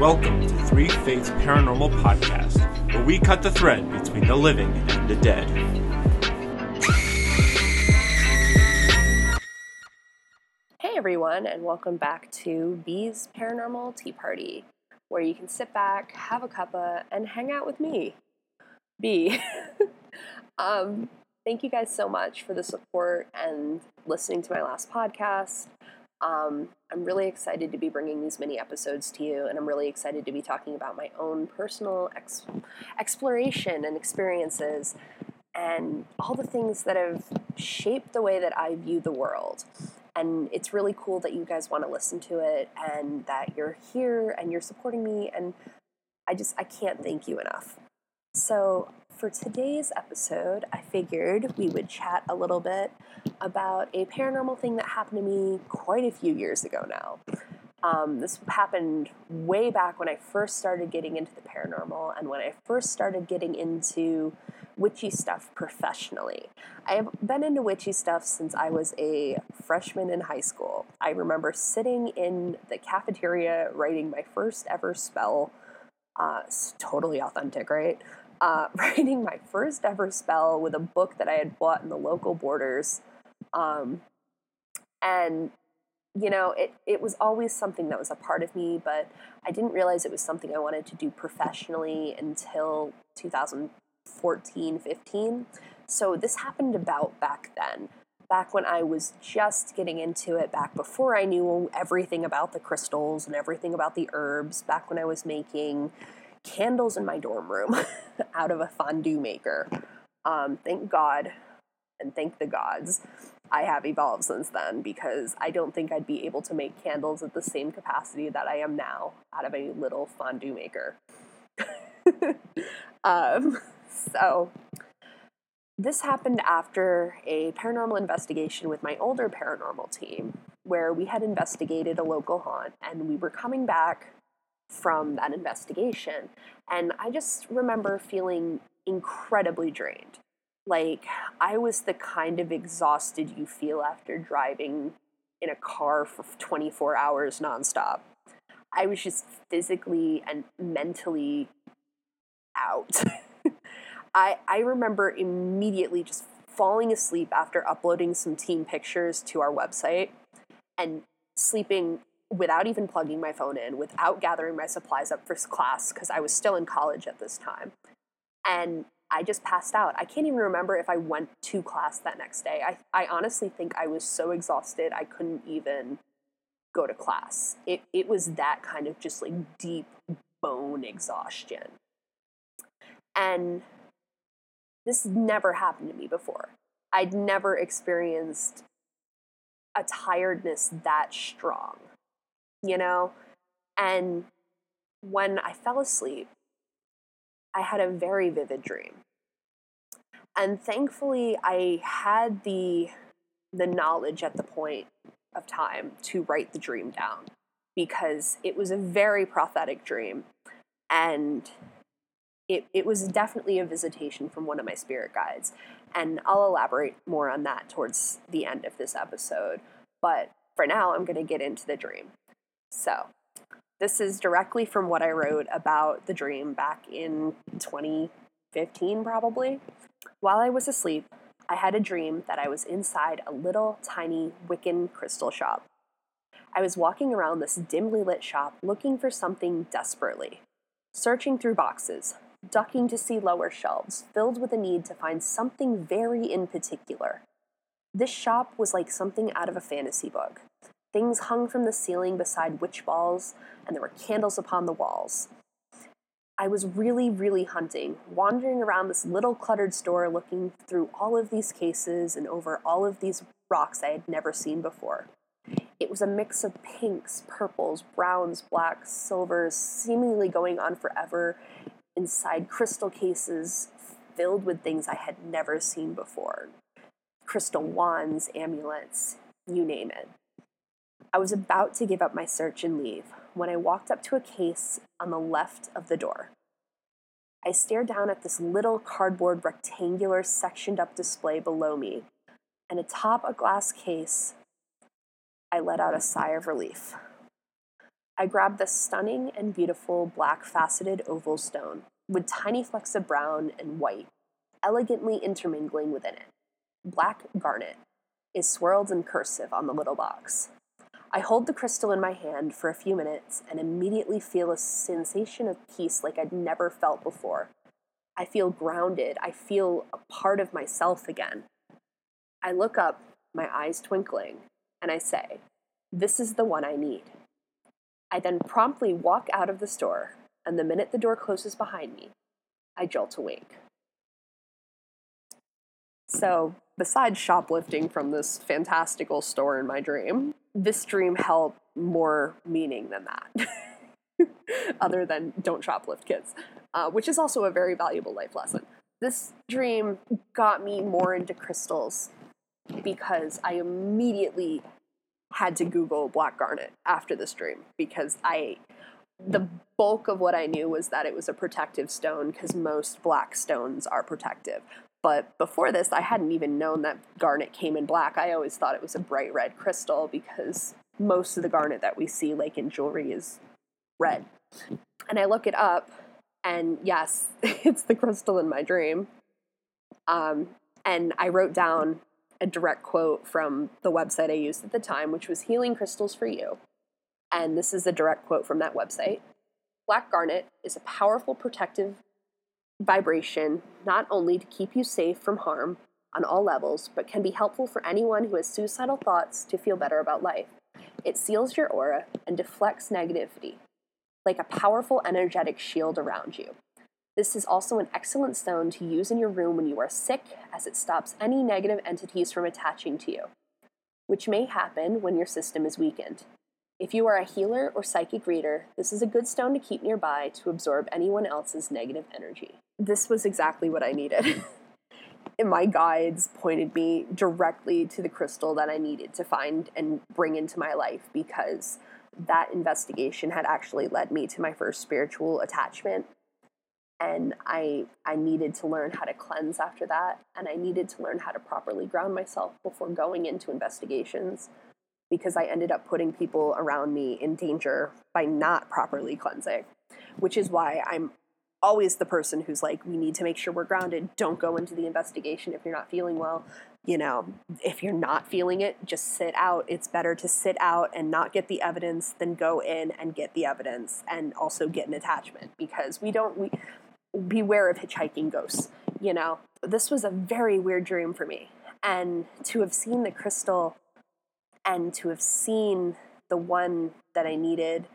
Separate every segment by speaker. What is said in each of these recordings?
Speaker 1: Welcome to Three Faiths Paranormal Podcast, where we cut the thread between the living and the dead.
Speaker 2: Hey everyone, and welcome back to B's Paranormal Tea Party, where you can sit back, have a cuppa, and hang out with me, B. Thank you guys so much for the support and listening to my last podcast. I'm really excited to be bringing these mini episodes to you, and I'm really excited to be talking about my own personal exploration and experiences and all the things that have shaped the way that I view the world. And it's really cool that you guys want to listen to it and that you're here and you're supporting me, and I can't thank you enough. So for today's episode, I figured we would chat a little bit about a paranormal thing that happened to me quite a few years ago now. This happened way back when I first started getting into the paranormal and when I first started getting into witchy stuff professionally. I have been into witchy stuff since I was a freshman in high school. I remember sitting in the cafeteria writing my first ever spell. It's totally authentic, right? Writing my first ever spell with a book that I had bought in the local Borders. And, you know, it was always something that was a part of me, but I didn't realize it was something I wanted to do professionally until 2014, 15. So this happened about back then. Back when I was just getting into it, back before I knew everything about the crystals and everything about the herbs, back when I was making candles in my dorm room out of a fondue maker. Thank God and thank the gods I have evolved since then, because I don't think I'd be able to make candles at the same capacity that I am now out of a little fondue maker. So this happened after a paranormal investigation with my older paranormal team, where we had investigated a local haunt and we were coming back from that investigation. And I just remember feeling incredibly drained. Like, I was the kind of exhausted you feel after driving in a car for 24 hours nonstop. I was just physically and mentally out. I remember immediately just falling asleep after uploading some team pictures to our website and sleeping without even plugging my phone in, without gathering my supplies up for class, because I was still in college at this time. And I just passed out. I can't even remember if I went to class that next day. I honestly think I was so exhausted I couldn't even go to class. It was that kind of just like deep bone exhaustion. And this never happened to me before. I'd never experienced a tiredness that strong, you know? And when I fell asleep, I had a very vivid dream. And thankfully, I had the knowledge at the point of time to write the dream down, because it was a very prophetic dream, and it was definitely a visitation from one of my spirit guides. And I'll elaborate more on that towards the end of this episode. But for now, I'm going to get into the dream. So this is directly from what I wrote about the dream back in 2015, probably. While I was asleep, I had a dream that I was inside a little tiny Wiccan crystal shop. I was walking around this dimly lit shop looking for something desperately, searching through boxes, ducking to see lower shelves, filled with a need to find something very in particular. This shop was like something out of a fantasy book. Things hung from the ceiling beside witch balls, and there were candles upon the walls. I was really, really hunting, wandering around this little cluttered store, looking through all of these cases and over all of these rocks I had never seen before. It was a mix of pinks, purples, browns, blacks, silvers, seemingly going on forever, inside crystal cases filled with things I had never seen before. Crystal wands, amulets, you name it. I was about to give up my search and leave when I walked up to a case on the left of the door. I stared down at this little cardboard rectangular sectioned up display below me, and atop a glass case, I let out a sigh of relief. I grabbed the stunning and beautiful black faceted oval stone with tiny flecks of brown and white, elegantly intermingling within it. Black garnet is swirled in cursive on the little box. I hold the crystal in my hand for a few minutes and immediately feel a sensation of peace like I'd never felt before. I feel grounded. I feel a part of myself again. I look up, my eyes twinkling, and I say, "This is the one I need." I then promptly walk out of the store, and the minute the door closes behind me, I jolt awake. So, besides shoplifting from this fantastical store in my dream, this dream held more meaning than that. Other than don't shoplift, kids, which is also a very valuable life lesson. This dream got me more into crystals because I immediately had to Google black garnet after this dream because the bulk of what I knew was that it was a protective stone because most black stones are protective. But before this, I hadn't even known that garnet came in black. I always thought it was a bright red crystal because most of the garnet that we see, like in jewelry, is red. And I look it up, and yes, it's the crystal in my dream. And I wrote down a direct quote from the website I used at the time, which was Healing Crystals for You. And this is a direct quote from that website. Black garnet is a powerful protective vibration, not only to keep you safe from harm on all levels, but can be helpful for anyone who has suicidal thoughts to feel better about life. It seals your aura and deflects negativity, like a powerful energetic shield around you. This is also an excellent stone to use in your room when you are sick, as it stops any negative entities from attaching to you, which may happen when your system is weakened. If you are a healer or psychic reader, this is a good stone to keep nearby to absorb anyone else's negative energy. This was exactly what I needed. And my guides pointed me directly to the crystal that I needed to find and bring into my life because that investigation had actually led me to my first spiritual attachment. And I needed to learn how to cleanse after that, and I needed to learn how to properly ground myself before going into investigations because I ended up putting people around me in danger by not properly cleansing, which is why I'm always the person who's like, we need to make sure we're grounded. Don't go into the investigation if you're not feeling well. You know, if you're not feeling it, just sit out. It's better to sit out and not get the evidence than go in and get the evidence and also get an attachment because we beware of hitchhiking ghosts, you know. This was a very weird dream for me. And to have seen the crystal and to have seen the one that I needed,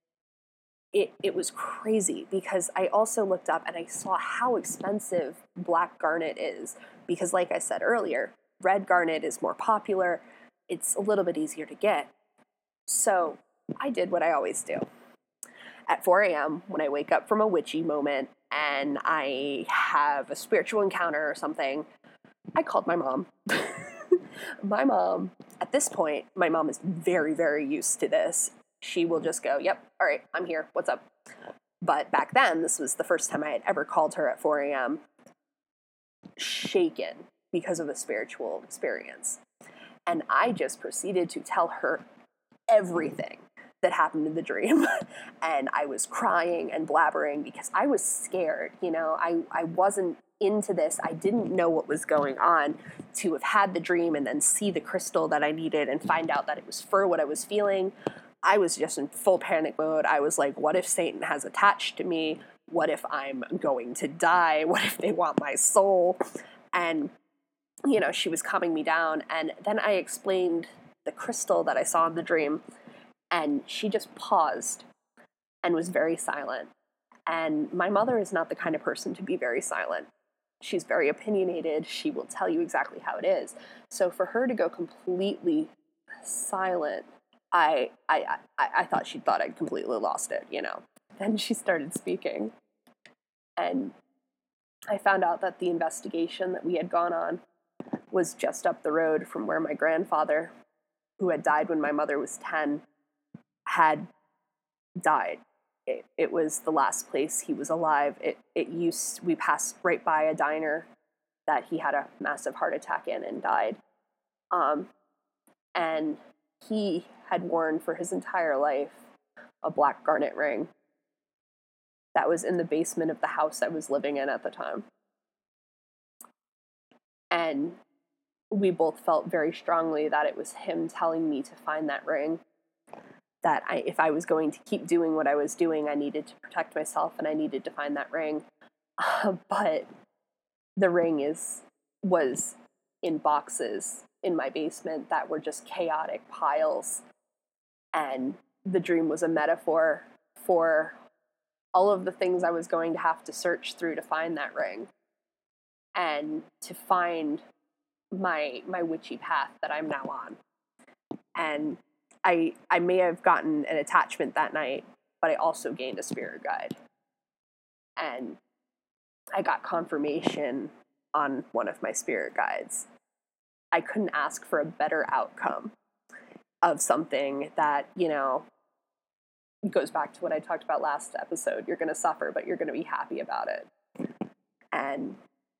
Speaker 2: it was crazy because I also looked up and I saw how expensive black garnet is because, like I said earlier, red garnet is more popular. It's a little bit easier to get. So I did what I always do. At 4 a.m., when I wake up from a witchy moment and I have a spiritual encounter or something, I called my mom. My mom, at this point, my mom is very, very used to this. She will just go, yep, all right, I'm here, what's up? But back then, this was the first time I had ever called her at 4 a.m. shaken because of a spiritual experience. And I just proceeded to tell her everything that happened in the dream. And I was crying and blabbering because I was scared, you know, I wasn't into this. I didn't know what was going on. To have had the dream and then see the crystal that I needed and find out that it was for what I was feeling, I was just in full panic mode. I was like, what if Satan has attached to me? What if I'm going to die? What if they want my soul? And, you know, she was calming me down. And then I explained the crystal that I saw in the dream. And she just paused and was very silent. And my mother is not the kind of person to be very silent. She's very opinionated. She will tell you exactly how it is. So for her to go completely silent, I thought she thought I'd completely lost it, you know. Then she started speaking. And I found out that the investigation that we had gone on was just up the road from where my grandfather, who had died when my mother was 10, had died. It was the last place he was alive. We passed right by a diner that he had a massive heart attack in and died. And he had worn for his entire life a black garnet ring that was in the basement of the house I was living in at the time. And we both felt very strongly that it was him telling me to find that ring, that if I was going to keep doing what I was doing, I needed to protect myself and I needed to find that ring. But the ring was in boxes in my basement that were just chaotic piles. And the dream was a metaphor for all of the things I was going to have to search through to find that ring and to find my witchy path that I'm now on. And I may have gotten an attachment that night, but I also gained a spirit guide. And I got confirmation on one of my spirit guides. I couldn't ask for a better outcome of something that, goes back to what I talked about last episode. You're going to suffer, but you're going to be happy about it. And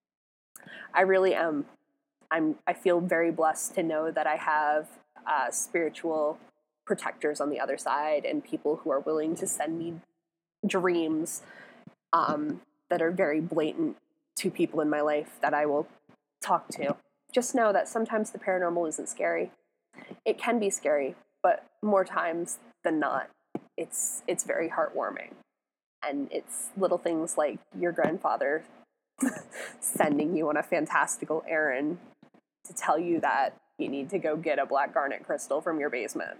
Speaker 2: I really am. I feel very blessed to know that I have spiritual protectors on the other side and people who are willing to send me dreams that are very blatant to people in my life that I will talk to. Just know that sometimes the paranormal isn't scary. It can be scary, but more times than not, it's very heartwarming. And it's little things like your grandfather sending you on a fantastical errand to tell you that you need to go get a black garnet crystal from your basement.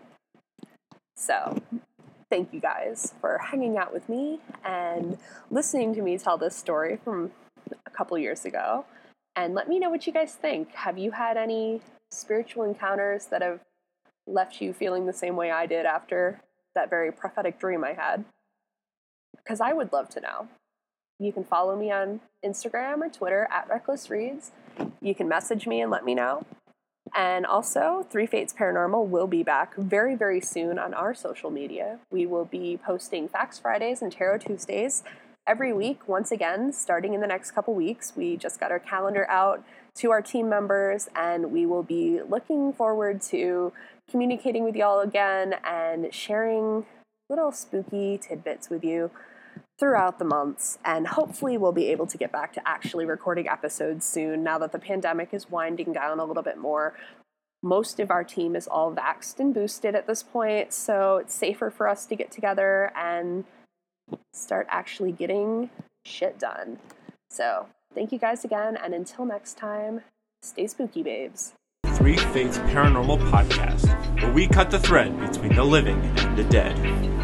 Speaker 2: So, thank you guys for hanging out with me and listening to me tell this story from a couple years ago. And let me know what you guys think. Have you had any spiritual encounters that have left you feeling the same way I did after that very prophetic dream I had? Because I would love to know. You can follow me on Instagram or Twitter @RecklessReads. You can message me and let me know. And also, Three Fates Paranormal will be back very, very soon on our social media. We will be posting Facts Fridays and Tarot Tuesdays every week, once again, starting in the next couple weeks. We just got our calendar out to our team members, and we will be looking forward to communicating with y'all again and sharing little spooky tidbits with you throughout the months. And hopefully we'll be able to get back to actually recording episodes soon now that the pandemic is winding down a little bit more. Most of our team is all vaxxed and boosted at this point, so it's safer for us to get together and start actually getting shit done. So thank you guys again, and until next time, stay spooky, babes.
Speaker 1: Three Fates Paranormal Podcast, where we cut the thread between the living and the dead.